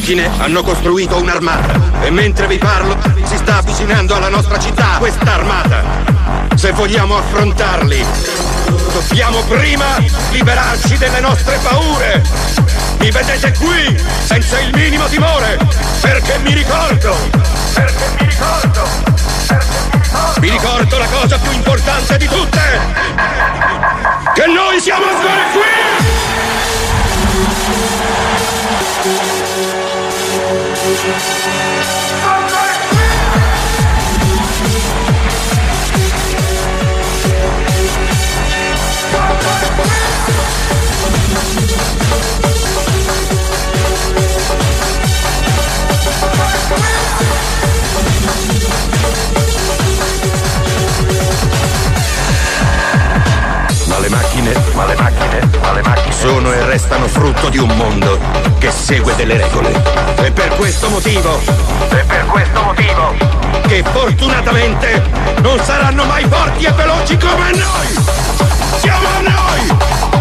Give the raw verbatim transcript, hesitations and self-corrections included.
macchine hanno costruito un'armata e mentre vi parlo si sta avvicinando alla nostra città questa armata. Se vogliamo affrontarli, dobbiamo prima liberarci delle nostre paure. Mi vedete qui senza il minimo timore, perché mi ricordo, perché mi ricordo, perché mi ricordo, mi ricordo la cosa più importante di tutte, che noi siamo ancora qui! Ma le macchine, ma le macchine, ma le macchine sono e restano frutto di un mondo che segue delle regole. E per questo motivo, e per questo motivo, che fortunatamente non saranno mai forti e veloci come noi! Siamo noi!